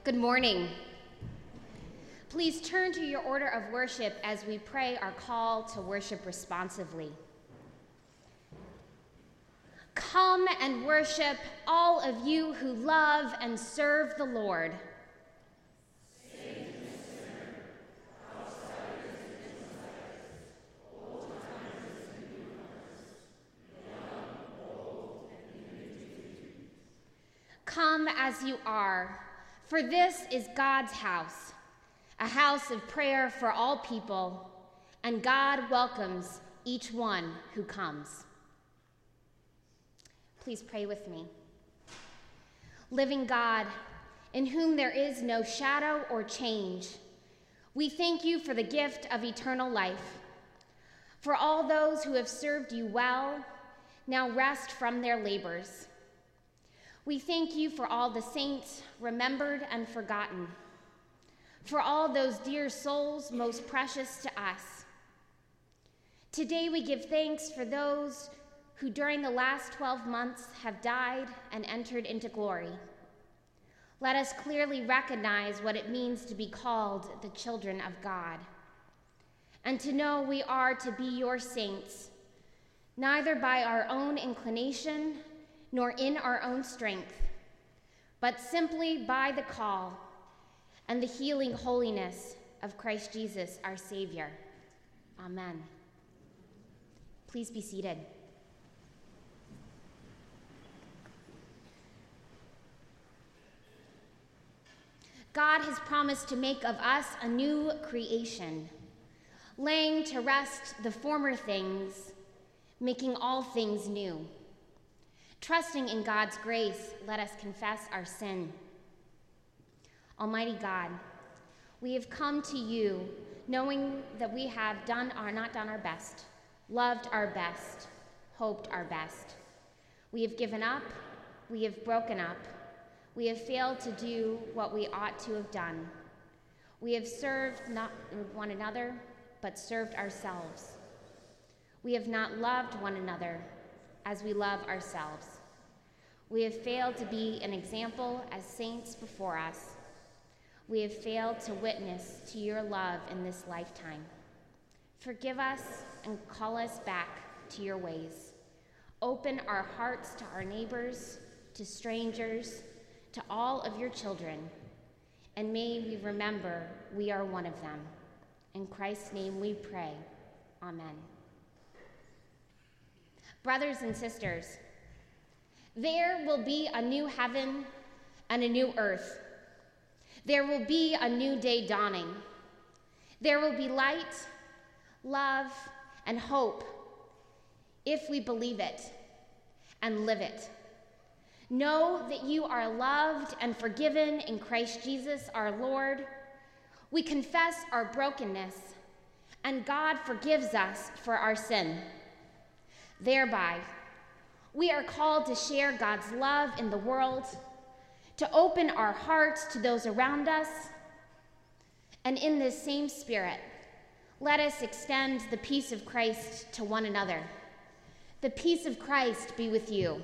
Good morning. Please turn to your order of worship as we pray our call to worship responsively. Come and worship, all of you who love and serve the Lord. Come as you are, for this is God's house, a house of prayer for all people, and God welcomes each one who comes. Please pray with me. Living God, in whom there is no shadow or change, we thank you for the gift of eternal life. For all those who have served you well, now rest from their labors. We thank you for all the saints remembered and forgotten, for all those dear souls most precious to us. Today we give thanks for those who during the last 12 months have died and entered into glory. Let us clearly recognize what it means to be called the children of God, and to know we are to be your saints, neither by our own inclination nor in our own strength, but simply by the call and the healing holiness of Christ Jesus, our Savior. Amen. Please be seated. God has promised to make of us a new creation, laying to rest the former things, making all things new. Trusting in God's grace, let us confess our sin. Almighty God, we have come to you knowing that we have not done our best, loved our best, hoped our best. We have given up, we have broken up, we have failed to do what we ought to have done. We have served not one another, but served ourselves. We have not loved one another as we love ourselves. We have failed to be an example as saints before us. We have failed to witness to your love in this lifetime. Forgive us and call us back to your ways. Open our hearts to our neighbors, to strangers, to all of your children, and may we remember we are one of them. In Christ's name we pray. Amen. Brothers and sisters, there will be a new heaven and a new earth. There will be a new day dawning. There will be light, love, and hope if we believe it and live it. Know that you are loved and forgiven in Christ Jesus our Lord. We confess our brokenness, and God forgives us for our sin. Thereby, we are called to share God's love in the world, to open our hearts to those around us, and in this same spirit, let us extend the peace of Christ to one another. The peace of Christ be with you.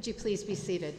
Would you please be seated?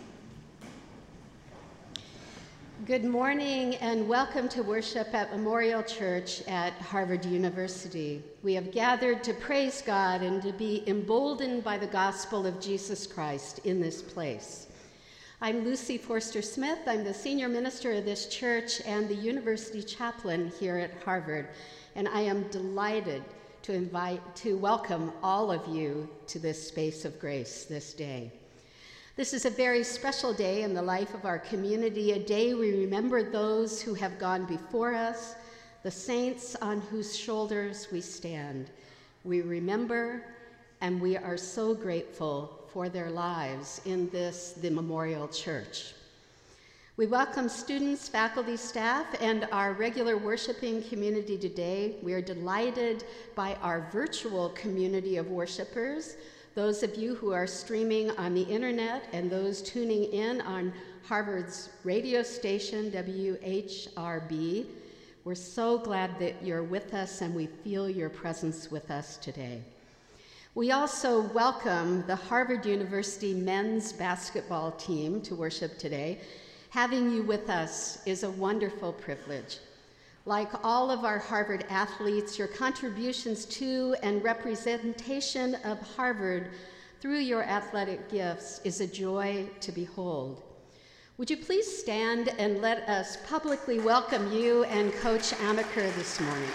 Good morning and welcome to worship at Memorial Church at Harvard University. We have gathered to praise God and to be emboldened by the gospel of Jesus Christ in this place. I'm Lucy Forster Smith. I'm the senior minister of this church and the university chaplain here at Harvard, and I am delighted to welcome all of you to this space of grace this day. This is a very special day in the life of our community, a day we remember those who have gone before us, the saints on whose shoulders we stand. We remember, and we are so grateful for their lives in the Memorial Church. We welcome students, faculty, staff, and our regular worshiping community today. We are delighted by our virtual community of worshipers, those of you who are streaming on the internet and those tuning in on Harvard's radio station, WHRB. We're so glad that you're with us and we feel your presence with us today. We also welcome the Harvard University men's basketball team to worship today. Having you with us is a wonderful privilege. Like all of our Harvard athletes, your contributions to and representation of Harvard through your athletic gifts is a joy to behold. Would you please stand and let us publicly welcome you and Coach Amaker this morning.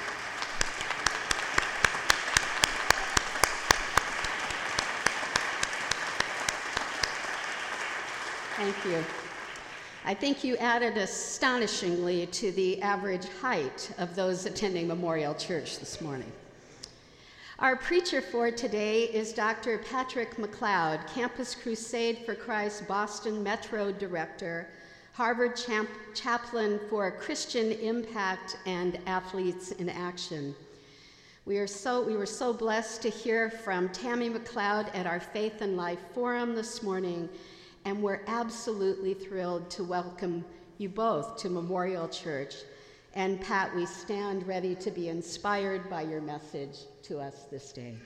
Thank you. I think you added astonishingly to the average height of those attending Memorial Church this morning. Our preacher for today is Dr. Patrick McLeod, Campus Crusade for Christ Boston Metro Director, Harvard Chaplain for Christian Impact and Athletes in Action. We were so blessed to hear from Tammy McLeod at our Faith and Life Forum this morning, and we're absolutely thrilled to welcome you both to Memorial Church. And Pat, we stand ready to be inspired by your message to us this day.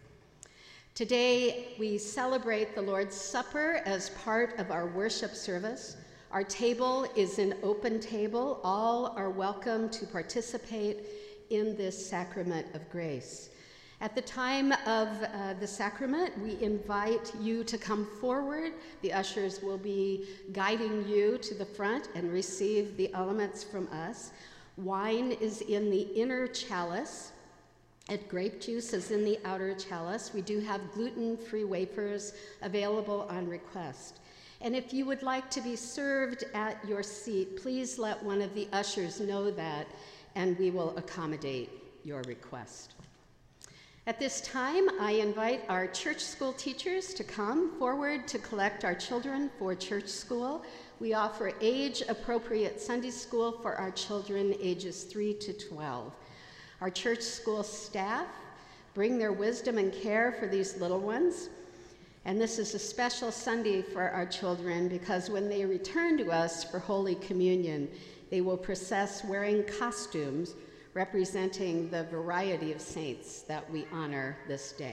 Today, we celebrate the Lord's Supper as part of our worship service. Our table is an open table. All are welcome to participate in this sacrament of grace. At the time of the sacrament, we invite you to come forward. The ushers will be guiding you to the front and receive the elements from us. Wine is in the inner chalice, and grape juice is in the outer chalice. We do have gluten-free wafers available on request. And if you would like to be served at your seat, please let one of the ushers know that, and we will accommodate your request. At this time, I invite our church school teachers to come forward to collect our children for church school. We offer age-appropriate Sunday school for our children ages 3 to 12. Our church school staff bring their wisdom and care for these little ones. And this is a special Sunday for our children because when they return to us for Holy Communion, they will process wearing costumes representing the variety of saints that we honor this day.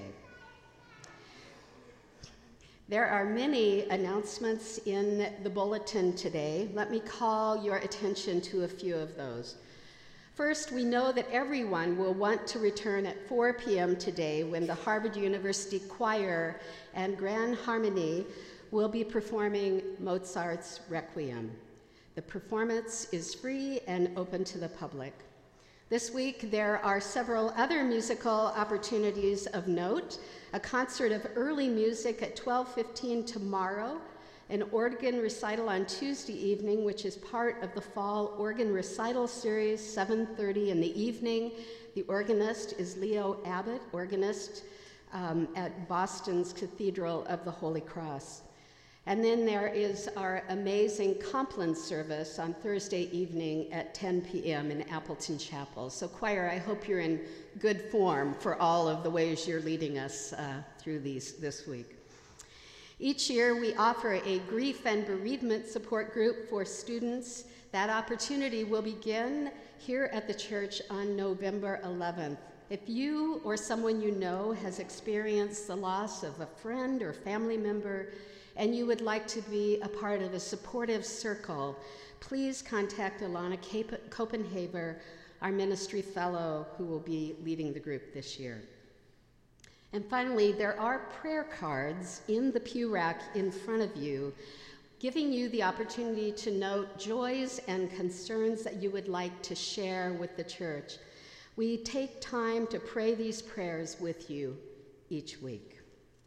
There are many announcements in the bulletin today. Let me call your attention to a few of those. First, we know that everyone will want to return at 4 p.m. today when the Harvard University Choir and Grand Harmony will be performing Mozart's Requiem. The performance is free and open to the public. This week, there are several other musical opportunities of note. A concert of early music at 12:15 tomorrow, an organ recital on Tuesday evening, which is part of the fall organ recital series, 7:30 in the evening. The organist is Leo Abbott, organist at Boston's Cathedral of the Holy Cross. And then there is our amazing Compline service on Thursday evening at 10 p.m. in Appleton Chapel. So choir, I hope you're in good form for all of the ways you're leading us through this week. Each year we offer a grief and bereavement support group for students. That opportunity will begin here at the church on November 11th. If you or someone you know has experienced the loss of a friend or family member, and you would like to be a part of a supportive circle, please contact Alana Copenhaver, our ministry fellow who will be leading the group this year. And finally, there are prayer cards in the pew rack in front of you, giving you the opportunity to note joys and concerns that you would like to share with the church. We take time to pray these prayers with you each week.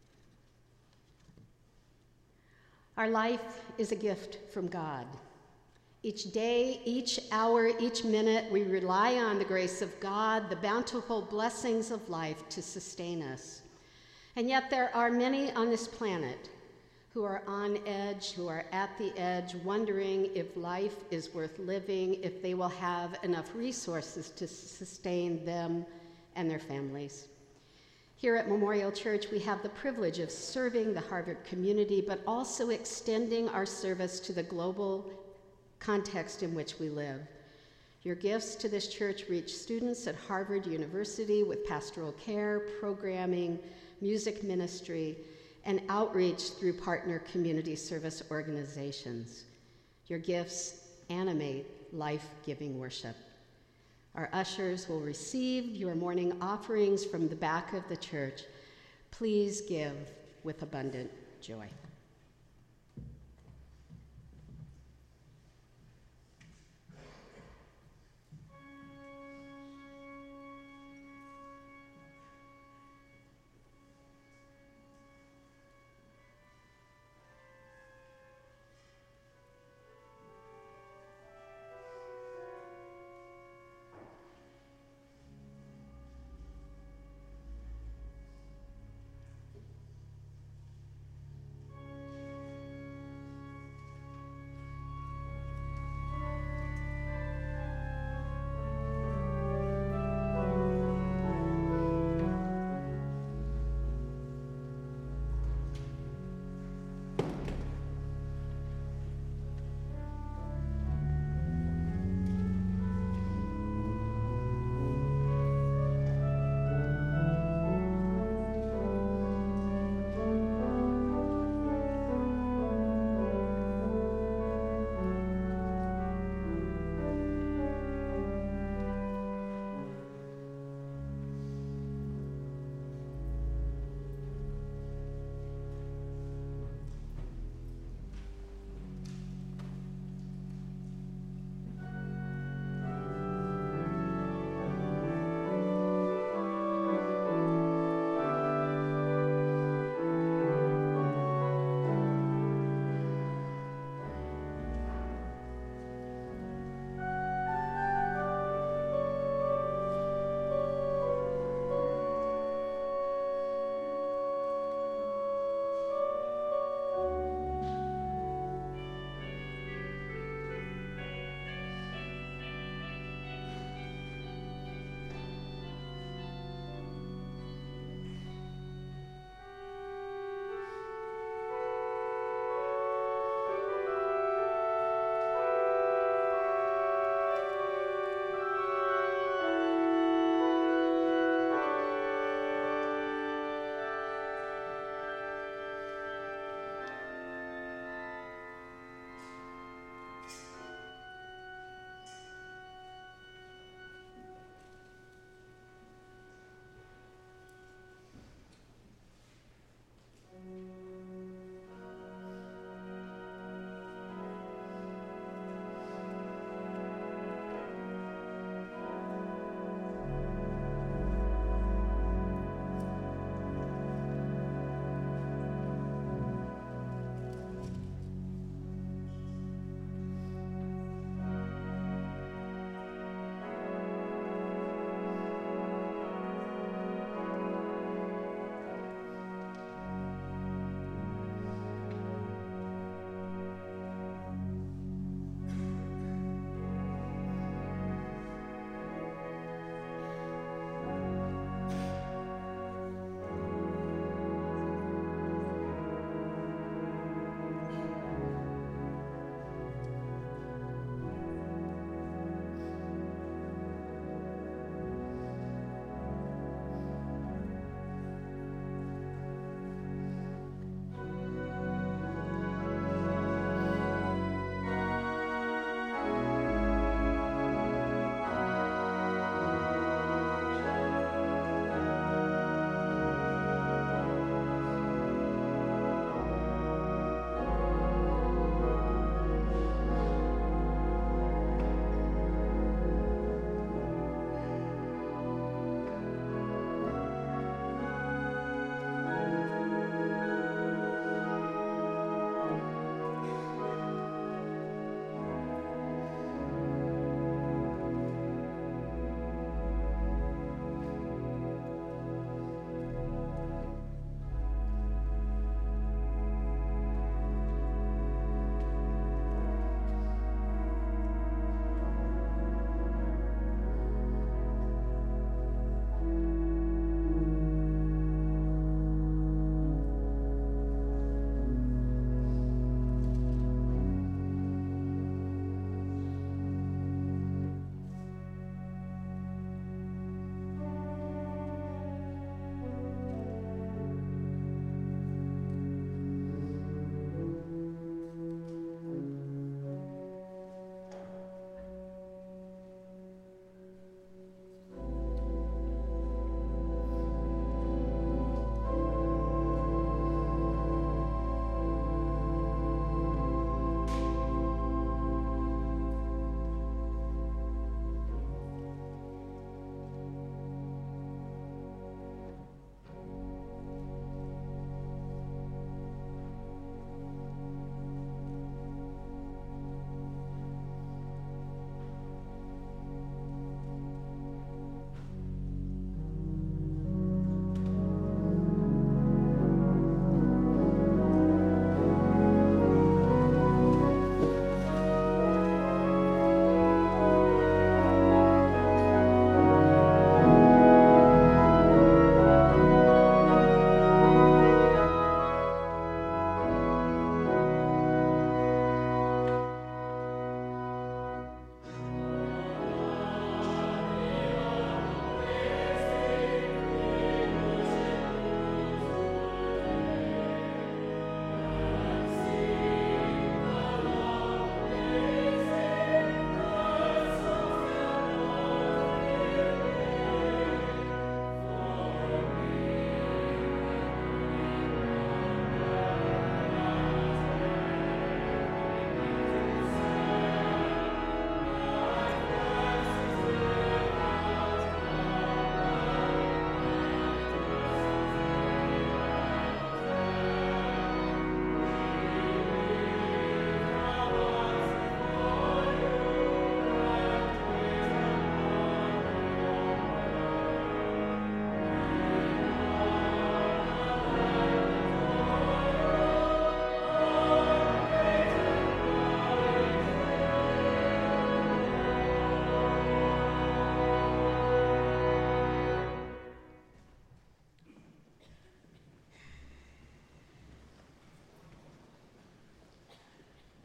Our life is a gift from God. Each day, each hour, each minute, we rely on the grace of God, the bountiful blessings of life to sustain us. And yet there are many on this planet who are on edge, who are at the edge, wondering if life is worth living, if they will have enough resources to sustain them and their families. Here at Memorial Church, we have the privilege of serving the Harvard community, but also extending our service to the global context in which we live. Your gifts to this church reach students at Harvard University with pastoral care, programming, music ministry, and outreach through partner community service organizations. Your gifts animate life-giving worship. Our ushers will receive your morning offerings from the back of the church. Please give with abundant joy.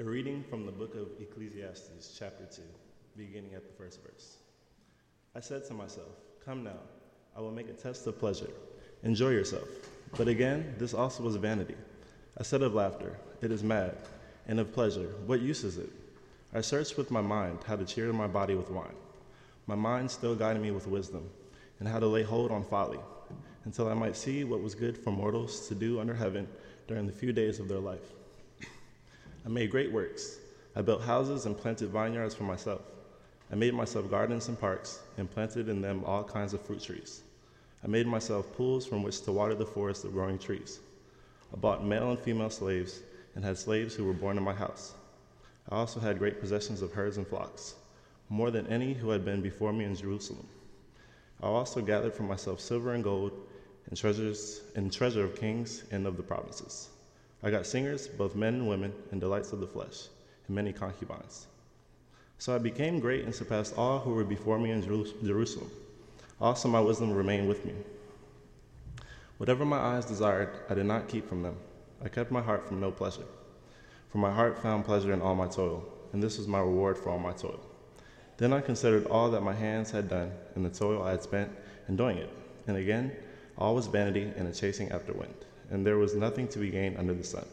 reading from the book of Ecclesiastes, chapter 2, beginning at the first verse. I said to myself, "Come now, I will make a test of pleasure. Enjoy yourself." But again, this also was vanity. I said of laughter, "It is mad," and of pleasure, "What use is it?" I searched with my mind how to cheer my body with wine. My mind still guided me with wisdom, and how to lay hold on folly, until I might see what was good for mortals to do under heaven during the few days of their life. I made great works. I built houses and planted vineyards for myself. I made myself gardens and parks, and planted in them all kinds of fruit trees. I made myself pools from which to water the forest of growing trees. I bought male and female slaves, and had slaves who were born in my house. I also had great possessions of herds and flocks, more than any who had been before me in Jerusalem. I also gathered for myself silver and gold, and treasure of kings and of the provinces. I got singers, both men and women, and delights of the flesh, and many concubines. So I became great and surpassed all who were before me in Jerusalem. Also my wisdom remained with me. Whatever my eyes desired, I did not keep from them. I kept my heart from no pleasure. For my heart found pleasure in all my toil, and this was my reward for all my toil. Then I considered all that my hands had done, and the toil I had spent in doing it. And again, all was vanity and a chasing after wind, and there was nothing to be gained under the sun.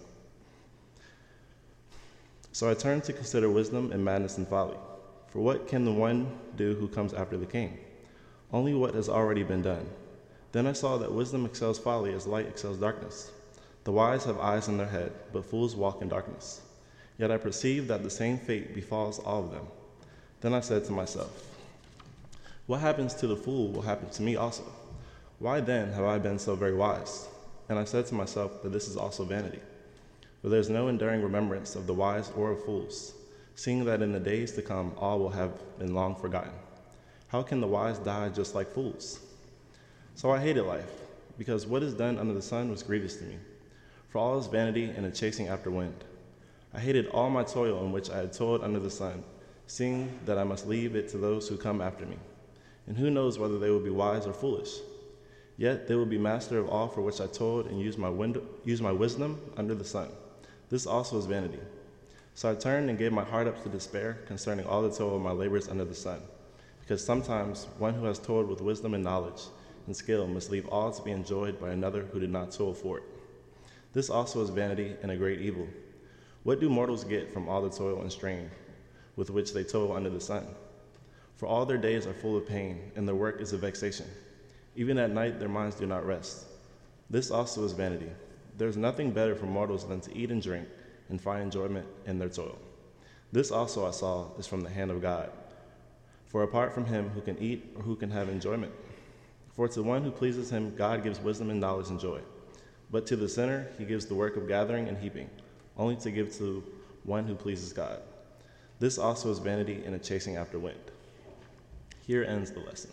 So I turned to consider wisdom and madness and folly. For what can the one do who comes after the king? Only what has already been done. Then I saw that wisdom excels folly as light excels darkness. The wise have eyes in their head, but fools walk in darkness. Yet I perceive that the same fate befalls all of them. Then I said to myself, what happens to the fool will happen to me also. Why then have I been so very wise? And I said to myself that this is also vanity. For there is no enduring remembrance of the wise or of fools, seeing that in the days to come all will have been long forgotten. How can the wise die just like fools? So I hated life, because what is done under the sun was grievous to me. For all is vanity and a chasing after wind. I hated all my toil in which I had toiled under the sun, seeing that I must leave it to those who come after me. And who knows whether they will be wise or foolish? Yet they will be master of all for which I toiled and used my wisdom under the sun. This also is vanity. So I turned and gave my heart up to despair concerning all the toil of my labors under the sun, because sometimes one who has toiled with wisdom and knowledge and skill must leave all to be enjoyed by another who did not toil for it. This also is vanity and a great evil. What do mortals get from all the toil and strain with which they toil under the sun? For all their days are full of pain, and their work is a vexation. Even at night their minds do not rest. This also is vanity. There is nothing better for mortals than to eat and drink and find enjoyment in their toil. This also I saw is from the hand of God. For apart from him, who can eat or who can have enjoyment? For to one who pleases him, God gives wisdom and knowledge and joy. But to the sinner, he gives the work of gathering and heaping, only to give to one who pleases God. This also is vanity and a chasing after wind. Here ends the lesson.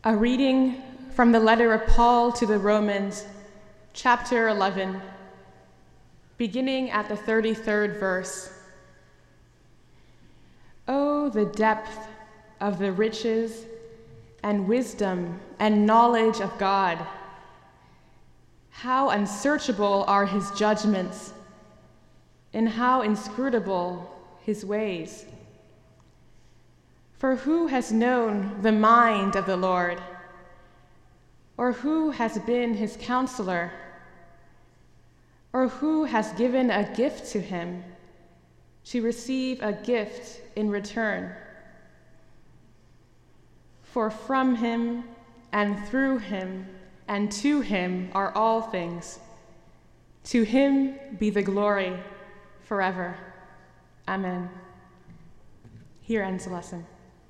A reading from the letter of Paul to the Romans, chapter 11, beginning at the 33rd verse. Oh, the depth of the riches and wisdom and knowledge of God! How unsearchable are his judgments, and how inscrutable his ways. For who has known the mind of the Lord? Or who has been his counselor? Or who has given a gift to him to receive a gift in return? For from him and through him and to him are all things. To him be the glory forever. Amen. Here ends the lesson.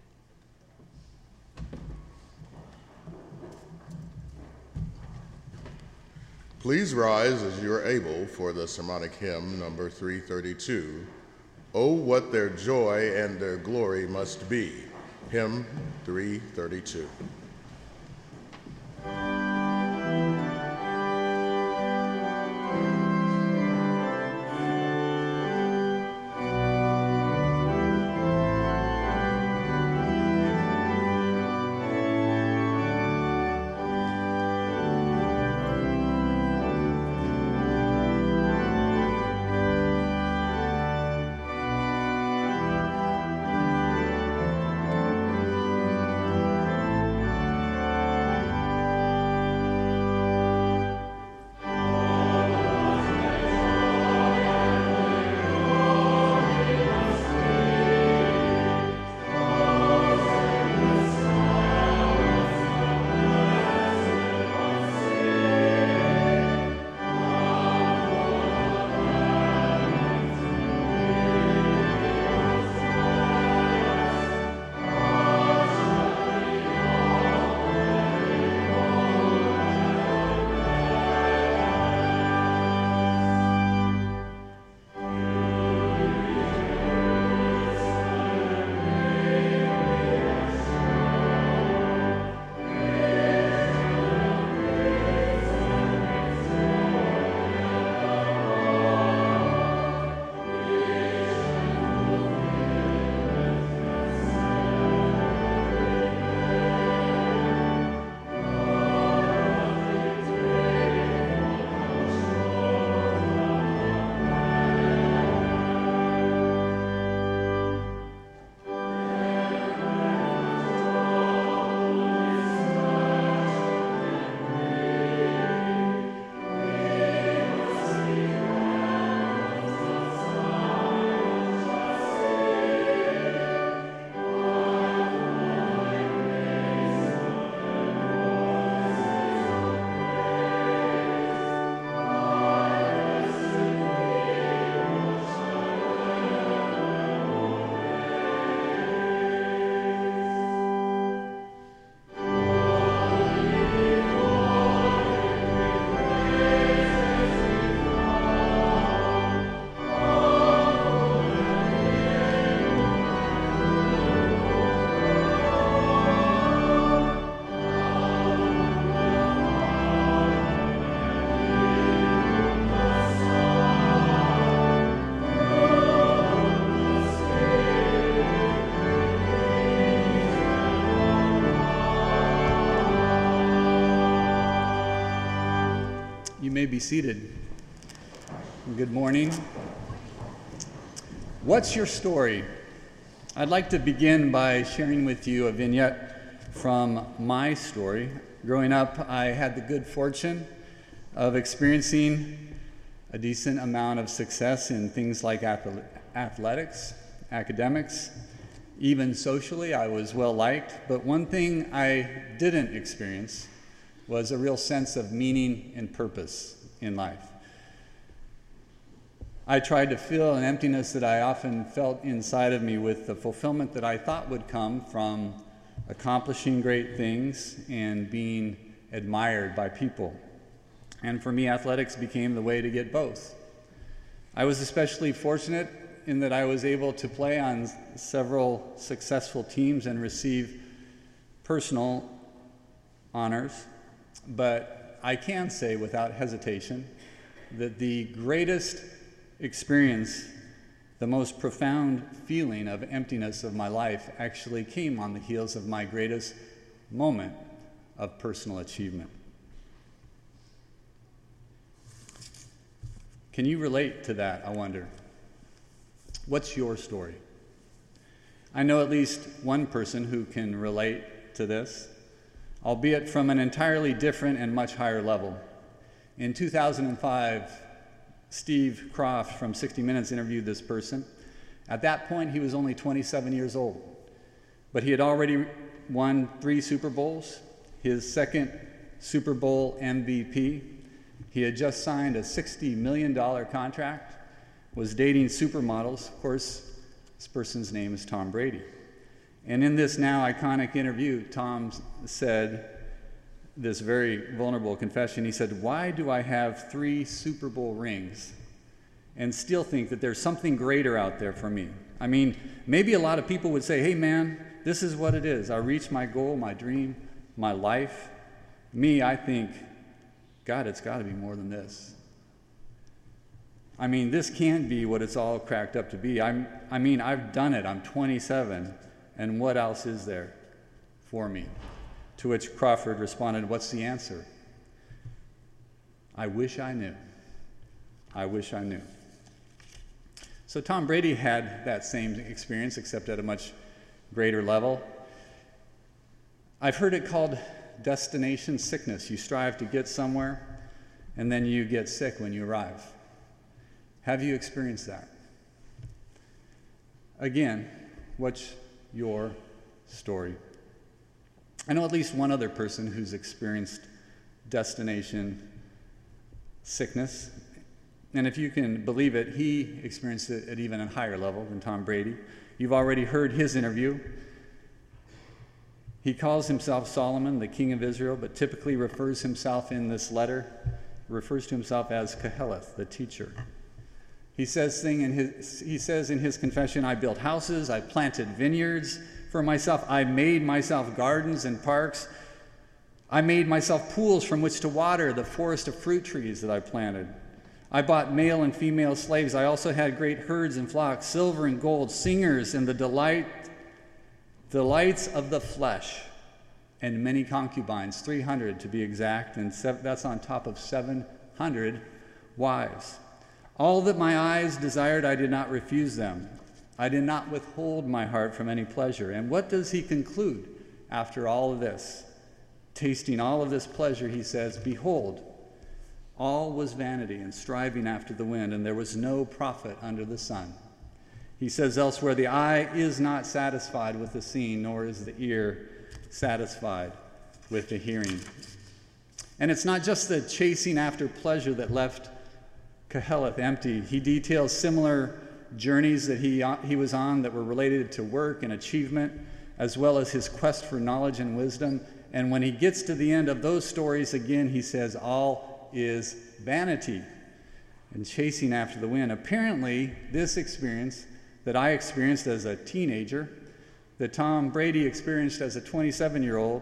Please rise as you are able for the sermonic hymn, number 332, Oh, what their joy and their glory must be, hymn 332. You may be seated. Good morning. What's your story? I'd like to begin by sharing with you a vignette from my story. Growing up, I had the good fortune of experiencing a decent amount of success in things like athletics, academics, even socially. I was well liked, but one thing I didn't experience was a real sense of meaning and purpose in life. I tried to fill an emptiness that I often felt inside of me with the fulfillment that I thought would come from accomplishing great things and being admired by people. And for me, athletics became the way to get both. I was especially fortunate in that I was able to play on several successful teams and receive personal honors, but I can say without hesitation that the greatest experience, the most profound feeling of emptiness of my life actually came on the heels of my greatest moment of personal achievement. Can you relate to that, I wonder? What's your story? I know at least one person who can relate to this, albeit from an entirely different and much higher level. In 2005, Steve Croft from 60 Minutes interviewed this person. At that point, he was only 27 years old, but he had already won 3 Super Bowls, his second Super Bowl MVP. He had just signed a $60 million contract, was dating supermodels. Of course, this person's name is Tom Brady. And in this now iconic interview, Tom said this very vulnerable confession. He said, "Why do I have 3 Super Bowl rings and still think that there's something greater out there for me? I mean, maybe a lot of people would say, hey man, this is what it is. I reached my goal, my dream, my life. Me, I think, God, it's got to be more than this. I mean, this can't be what it's all cracked up to be. I've done it. I'm 27, and what else is there for me?" To which Crawford responded, "What's the answer? I wish I knew. I wish I knew." So Tom Brady had that same experience, except at a much greater level. I've heard it called destination sickness. You strive to get somewhere, and then you get sick when you arrive. Have you experienced that? Again, what's your story? I know at least one other person who's experienced destination sickness. And if you can believe it, he experienced it at even a higher level than Tom Brady. You've already heard his interview. He calls himself Solomon, the king of Israel, but typically refers himself in this letter, refers to himself as Keheleth, the teacher. He says in his confession, "I built houses, I planted vineyards for myself, I made myself gardens and parks, I made myself pools from which to water the forest of fruit trees that I planted. I bought male and female slaves. I also had great herds and flocks, silver and gold, singers, and the delights of the flesh, and many concubines, 300 to be exact, and that's on top of 700 wives. All that my eyes desired, I did not refuse them. I did not withhold my heart from any pleasure." And what does he conclude after all of this? Tasting all of this pleasure, he says, "Behold, all was vanity and striving after the wind, and there was no profit under the sun." He says elsewhere, "The eye is not satisfied with the seeing, nor is the ear satisfied with the hearing." And it's not just the chasing after pleasure that left Keheleth empty. He details similar journeys that he was on that were related to work and achievement, as well as his quest for knowledge and wisdom. And when he gets to the end of those stories, again, he says, all is vanity and chasing after the wind. Apparently, this experience that I experienced as a teenager, that Tom Brady experienced as a 27-year-old,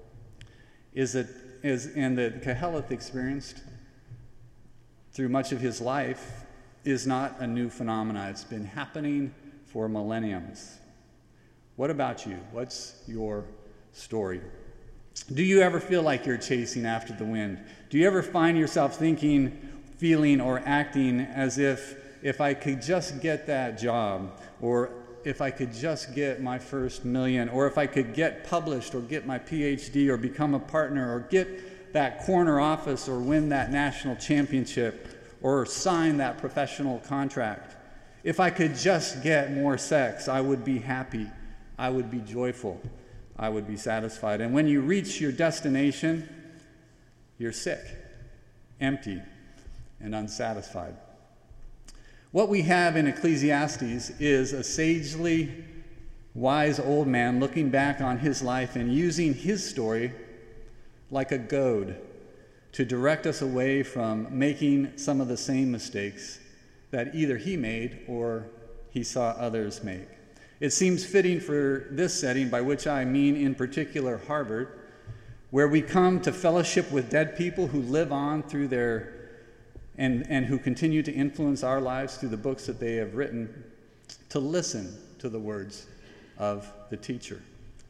and that Keheleth experienced through much of his life, is not a new phenomenon. It's been happening for millenniums. What about you? What's your story? Do you ever feel like you're chasing after the wind? Do you ever find yourself thinking, feeling, or acting as if I could just get that job, or if I could just get my first million, or if I could get published, or get my PhD, or become a partner, or get that corner office, or win that national championship, or sign that professional contract. If I could just get more sex, I would be happy, I would be joyful, I would be satisfied. And when you reach your destination, you're sick, empty, and unsatisfied. What we have in Ecclesiastes is a sagely wise old man looking back on his life and using his story like a goad to direct us away from making some of the same mistakes that either he made or he saw others make. It seems fitting for this setting, by which I mean in particular Harvard, where we come to fellowship with dead people who live on through their and who continue to influence our lives through the books that they have written, to listen to the words of the teacher.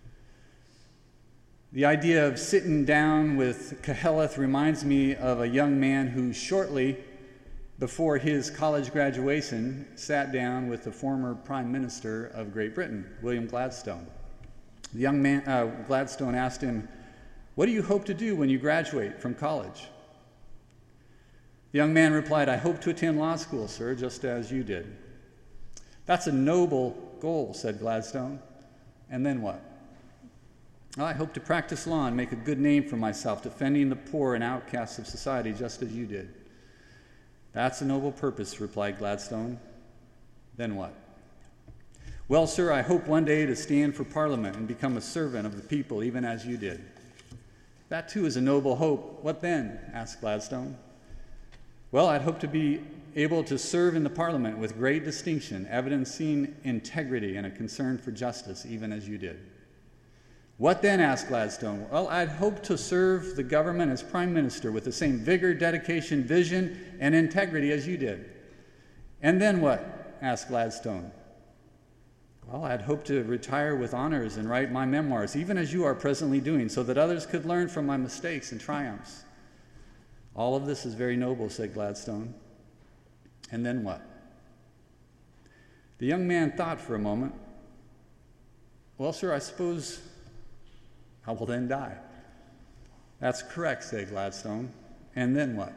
The idea of sitting down with Keheleth reminds me of a young man who shortly before his college graduation sat down with the former Prime Minister of Great Britain, William Gladstone. The young man, Gladstone asked him, "What do you hope to do when you graduate from college?" The young man replied, "I hope to attend law school, sir, just as you did." "That's a noble goal," said Gladstone. "And then what?" "Well, I hope to practice law and make a good name for myself, defending the poor and outcasts of society, just as you did." "That's a noble purpose," replied Gladstone. "Then what?" "Well, sir, I hope one day to stand for Parliament and become a servant of the people, even as you did." "That too is a noble hope. What then?" asked Gladstone. "Well, I'd hope to be able to serve in the Parliament with great distinction, evidencing integrity and a concern for justice, even as you did." "What then?" asked Gladstone. "Well, I'd hope to serve the government as Prime Minister with the same vigor, dedication, vision, and integrity as you did." "And then what?" asked Gladstone. "Well, I'd hope to retire with honors and write my memoirs, even as you are presently doing, so that others could learn from my mistakes and triumphs." "All of this is very noble," said Gladstone. "And then what?" The young man thought for a moment. "Well, sir, I suppose I will then die." "That's correct," said Gladstone. "And then what?"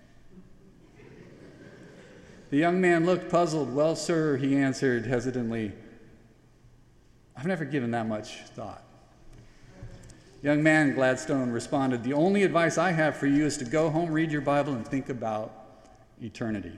The young man looked puzzled. "Well, sir," he answered hesitantly, "I've never given that much thought." "Young man," Gladstone responded, "the only advice I have for you is to go home, read your Bible, and think about eternity."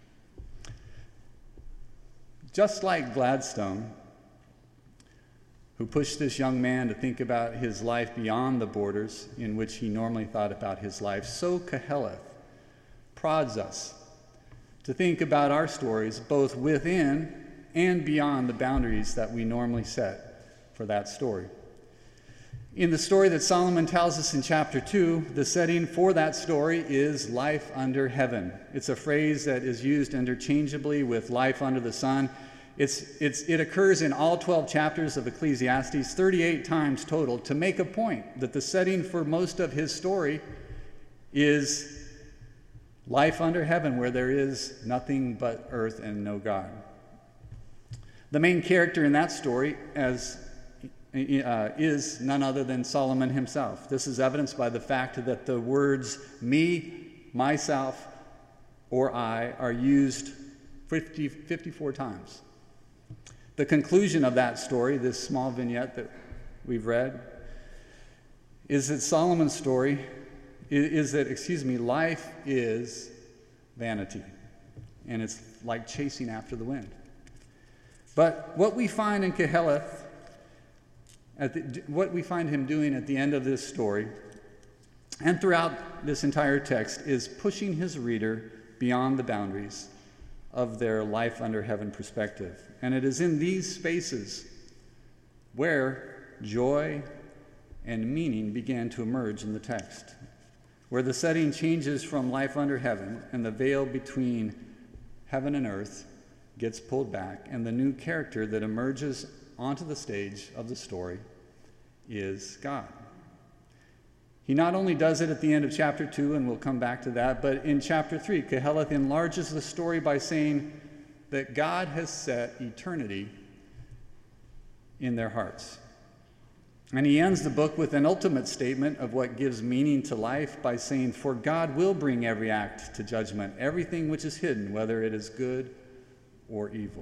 Just like Gladstone, who pushed this young man to think about his life beyond the borders in which he normally thought about his life, so Keheleth prods us to think about our stories both within and beyond the boundaries that we normally set for that story. In the story that Solomon tells us in chapter 2, the setting for that story is life under heaven. It's a phrase that is used interchangeably with life under the sun. It occurs in all 12 chapters of Ecclesiastes, 38 times total, to make a point that the setting for most of his story is life under heaven, where there is nothing but earth and no God. The main character in that story is none other than Solomon himself. This is evidenced by the fact that the words me, myself, or I are used 54 times. The conclusion of that story, this small vignette that we've read, is that Solomon's story is that, life is vanity, and it's like chasing after the wind. But what we find in Keheleth, what we find him doing at the end of this story, and throughout this entire text, is pushing his reader beyond the boundaries of their life under heaven perspective. And it is in these spaces where joy and meaning began to emerge in the text, where the setting changes from life under heaven and the veil between heaven and earth gets pulled back, and the new character that emerges onto the stage of the story is God. He not only does it at the end of chapter 2, and we'll come back to that, but in chapter 3, Keheleth enlarges the story by saying that God has set eternity in their hearts. And he ends the book with an ultimate statement of what gives meaning to life by saying, "For God will bring every act to judgment, everything which is hidden, whether it is good or evil."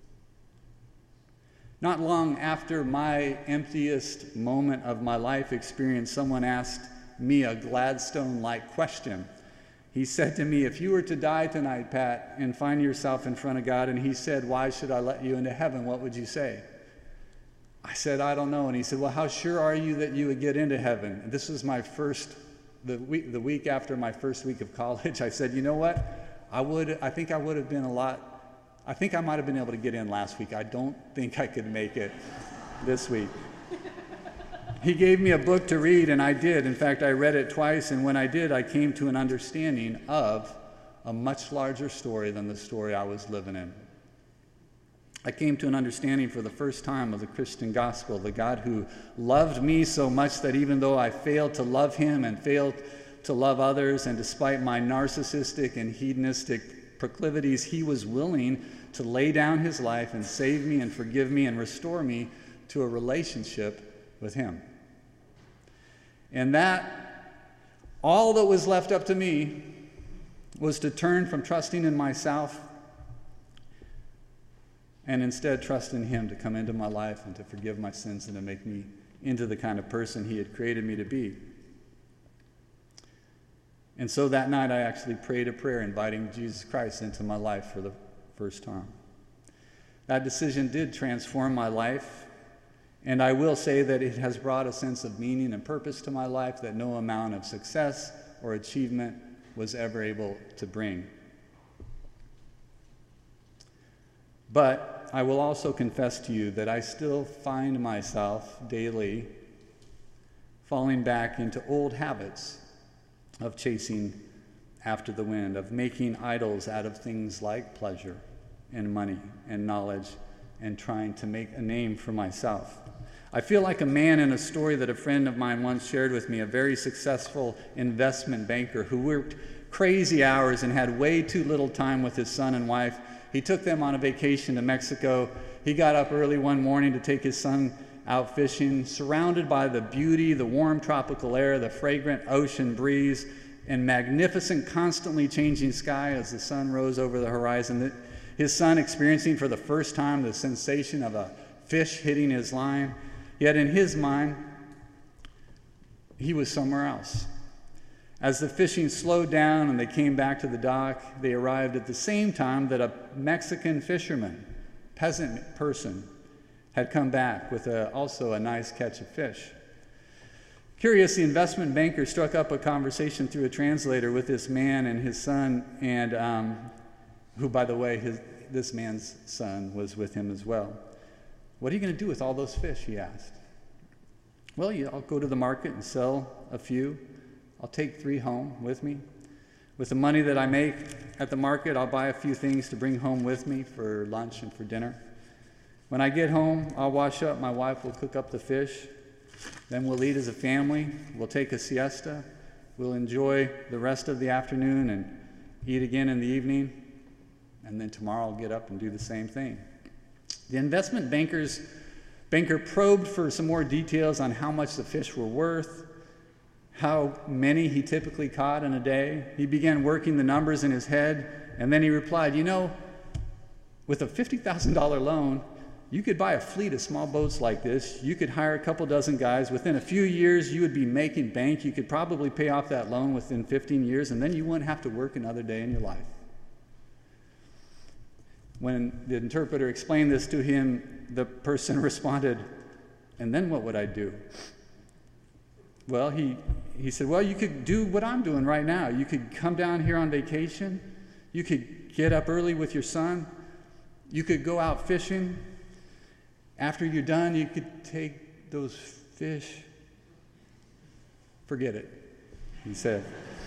Not long after my emptiest moment of my life experience, someone asked me a Gladstone-like question. He said to me, "If you were to die tonight, Pat, and find yourself in front of God, and he said, 'Why should I let you into heaven?' what would you say?" I said, "I don't know." And he said, "Well, how sure are you that you would get into heaven?" And this was the week after my first week of college. I said, "You know what? I think I might have been able to get in last week. I don't think I could make it this week." He gave me a book to read, and I did. In fact, I read it twice, and when I did, I came to an understanding of a much larger story than the story I was living in. I came to an understanding for the first time of the Christian gospel, the God who loved me so much that even though I failed to love him and failed to love others, and despite my narcissistic and hedonistic proclivities, he was willing to lay down his life and save me and forgive me and restore me to a relationship with him. And that, all that was left up to me was to turn from trusting in myself and instead trust in him to come into my life and to forgive my sins and to make me into the kind of person he had created me to be. And so that night I actually prayed a prayer inviting Jesus Christ into my life for the first time. That decision did transform my life, and I will say that it has brought a sense of meaning and purpose to my life that no amount of success or achievement was ever able to bring. But I will also confess to you that I still find myself daily falling back into old habits of chasing after the wind, of making idols out of things like pleasure and money and knowledge and trying to make a name for myself. I feel like a man in a story that a friend of mine once shared with me, a very successful investment banker who worked crazy hours and had way too little time with his son and wife. He took them on a vacation to Mexico. He got up early one morning to take his son out fishing, surrounded by the beauty, the warm tropical air, the fragrant ocean breeze, and magnificent, constantly changing sky as the sun rose over the horizon. His son experiencing for the first time the sensation of a fish hitting his line. Yet in his mind, he was somewhere else. As the fishing slowed down and they came back to the dock, they arrived at the same time that a Mexican fisherman, peasant person, had come back with also a nice catch of fish. Curious, the investment banker struck up a conversation through a translator with this man and his son, and who, by the way, this man's son was with him as well. What are you going to do with all those fish, he asked. Well, I'll go to the market and sell a few. I'll take 3 home with me. With the money that I make at the market, I'll buy a few things to bring home with me for lunch and for dinner. When I get home, I'll wash up. My wife will cook up the fish. Then we'll eat as a family. We'll take a siesta. We'll enjoy the rest of the afternoon and eat again in the evening. And then tomorrow I'll get up and do the same thing. The investment banker probed for some more details on how much the fish were worth, how many he typically caught in a day. He began working the numbers in his head, and then he replied, with a $50,000 loan, you could buy a fleet of small boats like this. You could hire a couple dozen guys. Within a few years, you would be making bank. You could probably pay off that loan within 15 years, and then you wouldn't have to work another day in your life. When the interpreter explained this to him, the person responded, and then what would I do? Well, he said, well, you could do what I'm doing right now. You could come down here on vacation. You could get up early with your son. You could go out fishing. After you're done, you could take those fish. Forget it, he said.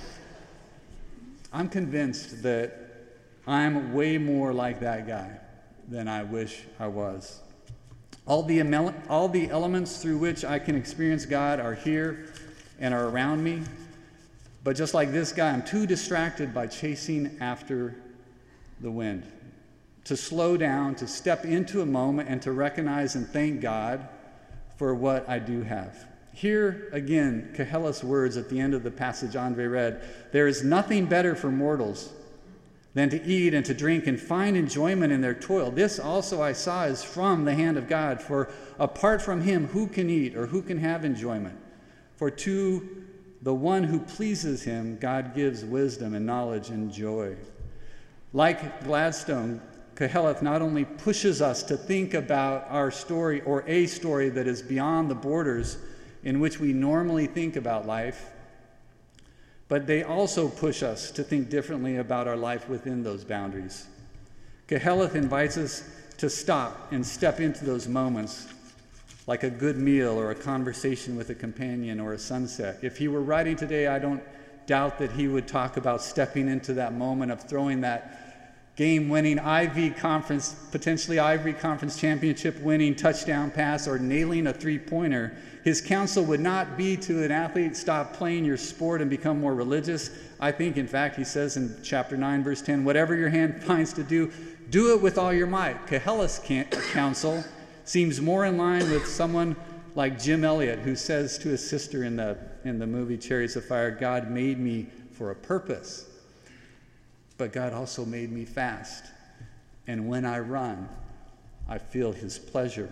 I'm convinced that I'm way more like that guy than I wish I was. All the elements through which I can experience God are here and are around me. But just like this guy, I'm too distracted by chasing after the wind to slow down, to step into a moment, and to recognize and thank God for what I do have. Here again, Koheleth's words at the end of the passage Andre read, there is nothing better for mortals than to eat and to drink and find enjoyment in their toil. This also I saw is from the hand of God, for apart from him, who can eat or who can have enjoyment? For to the one who pleases him, God gives wisdom and knowledge and joy. Like Gladstone, Koheleth not only pushes us to think about our story or a story that is beyond the borders in which we normally think about life, but they also push us to think differently about our life within those boundaries. Koheleth invites us to stop and step into those moments like a good meal or a conversation with a companion or a sunset. If he were writing today, I don't doubt that he would talk about stepping into that moment of throwing that game-winning potentially Ivy Conference championship-winning touchdown pass or nailing a three-pointer. His counsel would not be to an athlete, stop playing your sport and become more religious. I think, in fact, he says in chapter 9, verse 10, whatever your hand finds to do, do it with all your might. Kehella's counsel seems more in line with someone like Jim Elliot, who says to his sister in the movie Chariots of Fire, God made me for a purpose, but God also made me fast. And when I run, I feel his pleasure.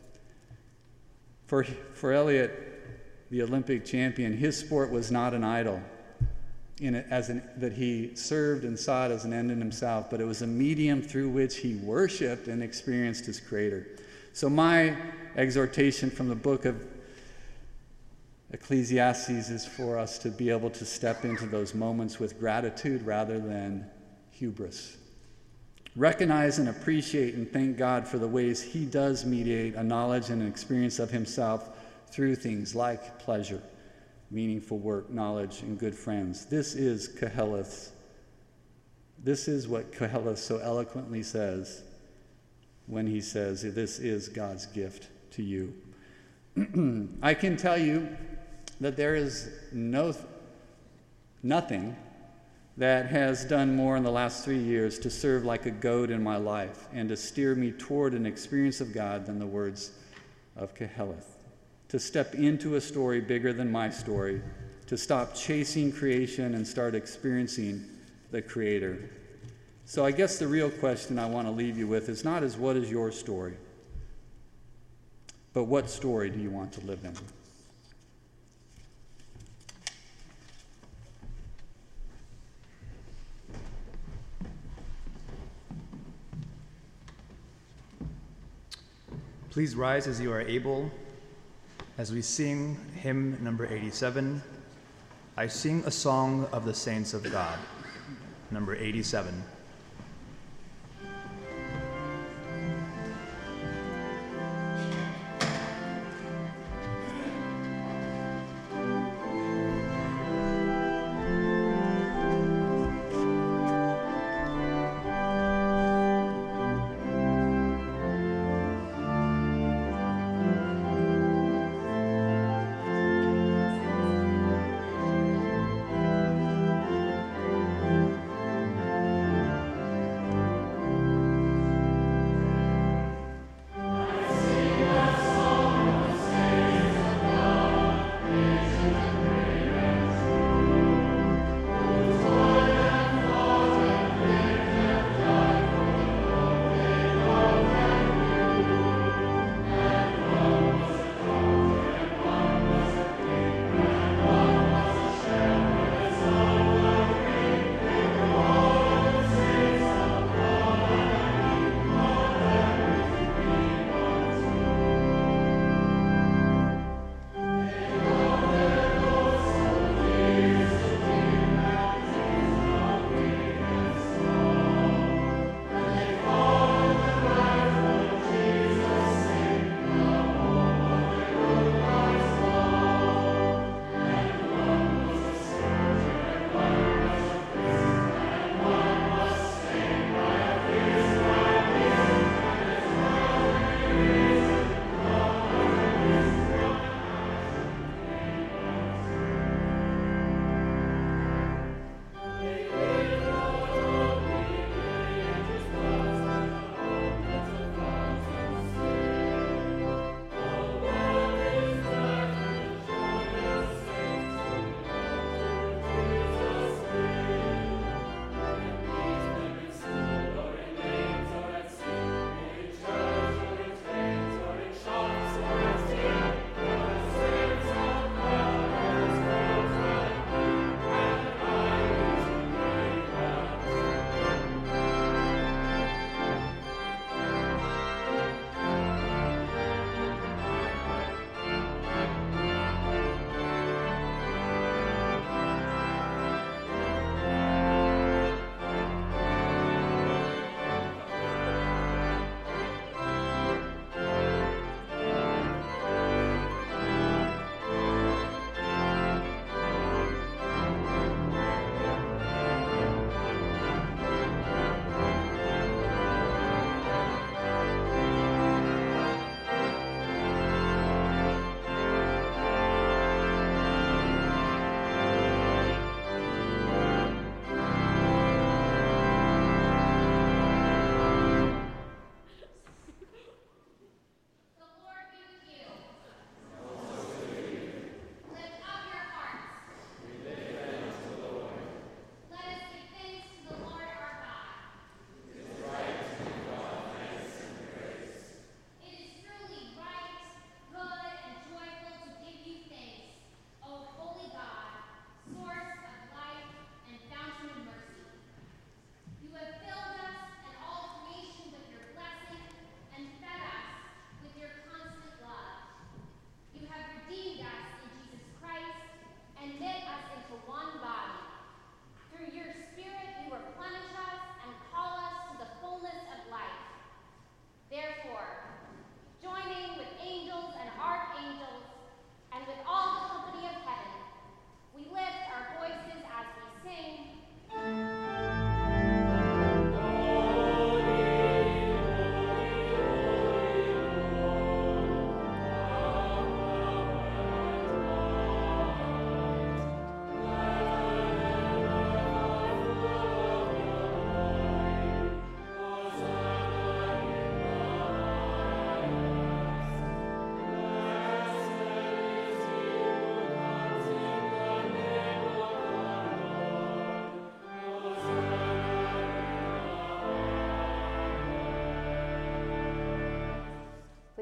For Elliot, the Olympic champion, his sport was not an idol that he served and sought as an end in himself, but it was a medium through which he worshiped and experienced his Creator. So my exhortation from the book of Ecclesiastes is for us to be able to step into those moments with gratitude rather than hubris. Recognize and appreciate and thank God for the ways he does mediate a knowledge and an experience of himself through things like pleasure, meaningful work, knowledge, and good friends. This is what Koheles so eloquently says when he says, this is God's gift to you. I can tell you that there is nothing that has done more in the last 3 years to serve like a goad in my life and to steer me toward an experience of God than the words of Keheleth. To step into a story bigger than my story, to stop chasing creation and start experiencing the Creator. So I guess the real question I want to leave you with is not what is your story, but what story do you want to live in? Please rise as you are able, as we sing hymn number 87, I Sing a Song of the Saints of God, number 87.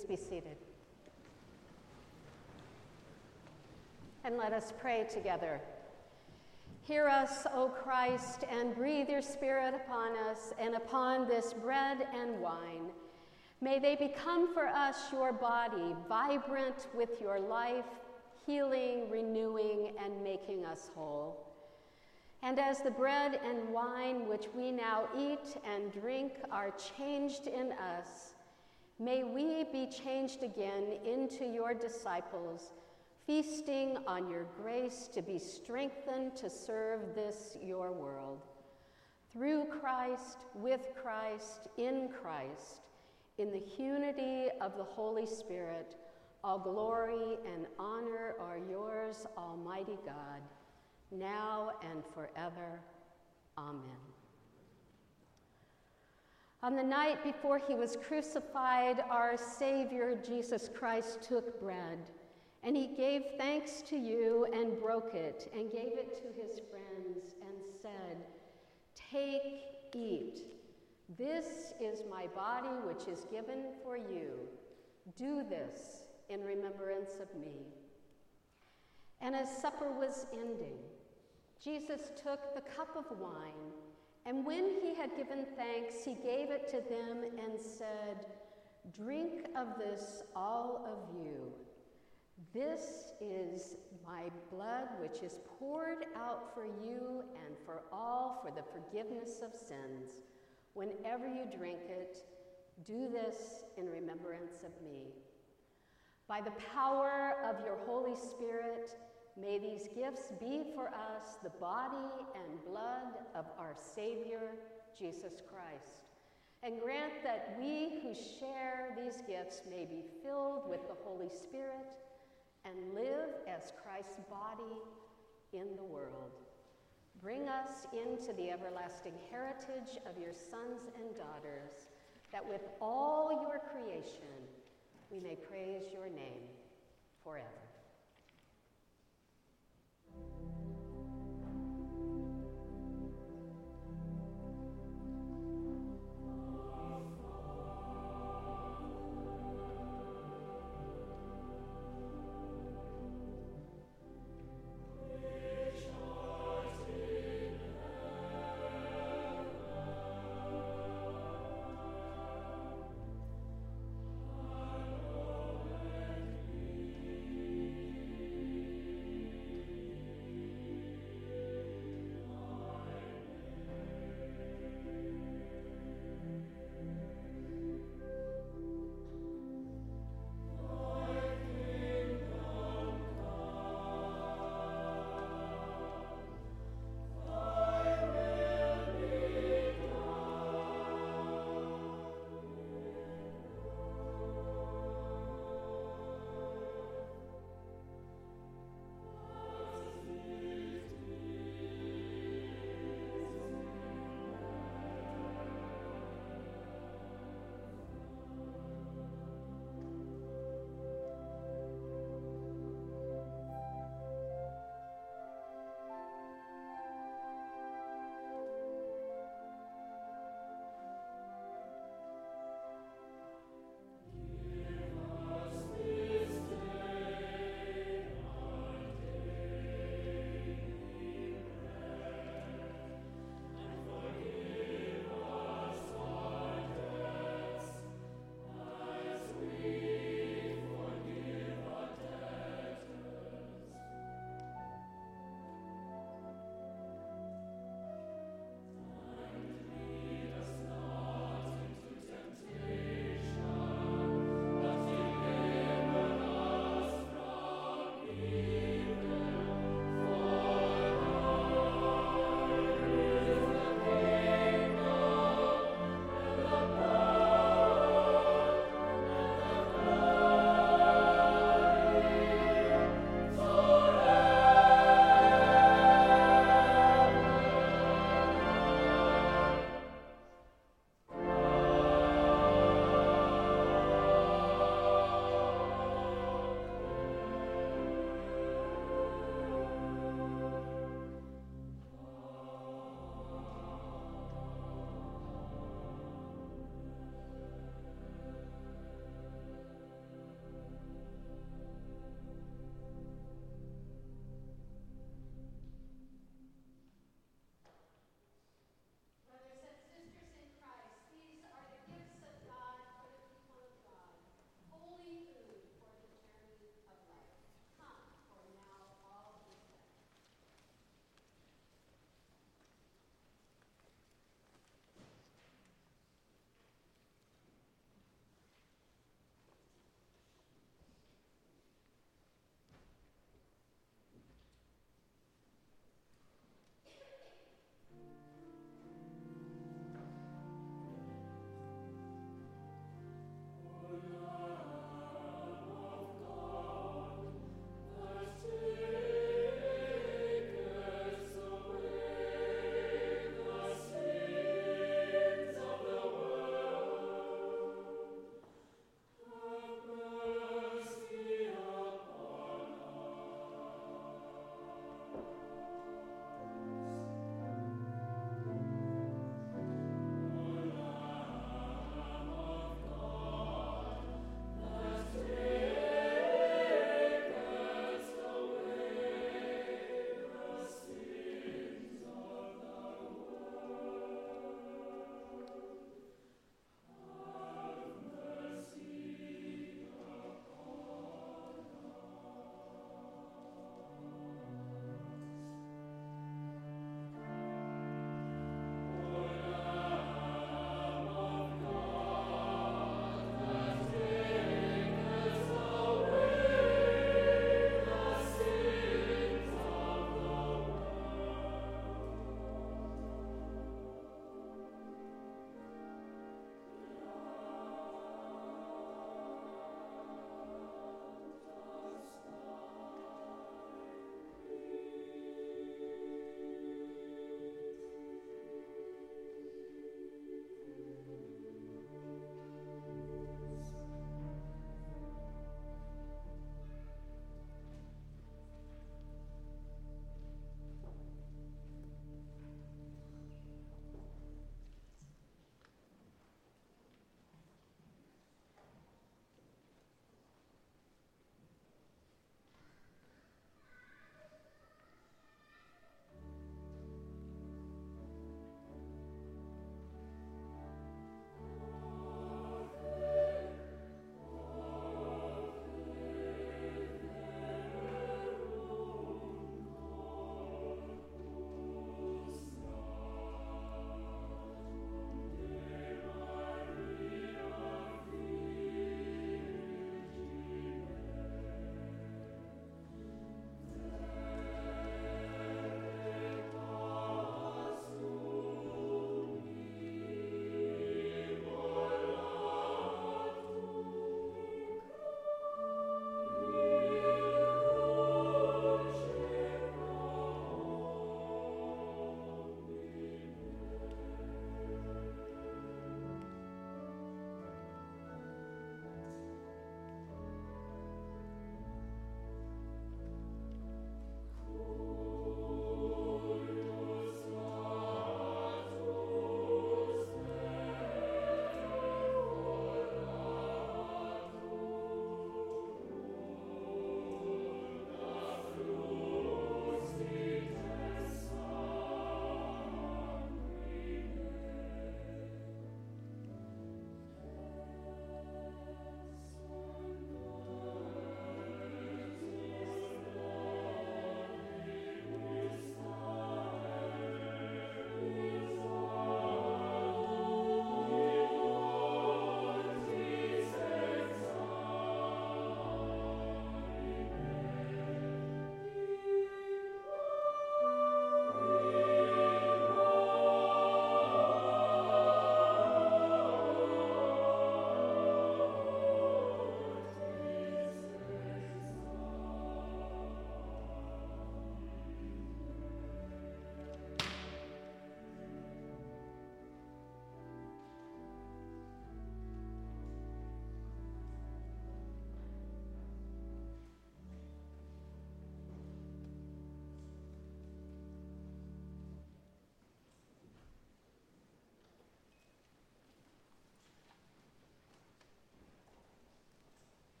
Please be seated. And let us pray together. Hear us, O Christ, and breathe your Spirit upon us and upon this bread and wine. May they become for us your body, vibrant with your life, healing, renewing, and making us whole. And as the bread and wine which we now eat and drink are changed in us, may we be changed again into your disciples, feasting on your grace to be strengthened to serve this your world. Through Christ, with Christ, in the unity of the Holy Spirit, all glory and honor are yours, Almighty God, now and forever. Amen. On the night before he was crucified, our Savior Jesus Christ took bread, and he gave thanks to you and broke it and gave it to his friends and said, "Take, eat. This is my body which is given for you. Do this in remembrance of me." And as supper was ending, Jesus took the cup of wine, and when he had given thanks, he gave it to them and said, "Drink of this, all of you. This is my blood, which is poured out for you and for all for the forgiveness of sins. Whenever you drink it, do this in remembrance of me." By the power of your Holy Spirit, may these gifts be for us the body and blood of our Savior, Jesus Christ. And grant that we who share these gifts may be filled with the Holy Spirit and live as Christ's body in the world. Bring us into the everlasting heritage of your sons and daughters, that with all your creation we may praise your name forever.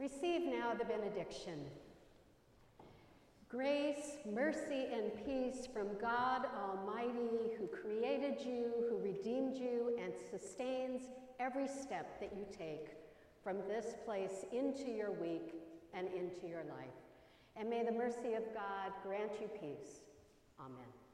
Receive now the benediction. Grace, mercy, and peace from God Almighty, who created you, who redeemed you, and sustains every step that you take from this place into your week and into your life. And may the mercy of God grant you peace. Amen.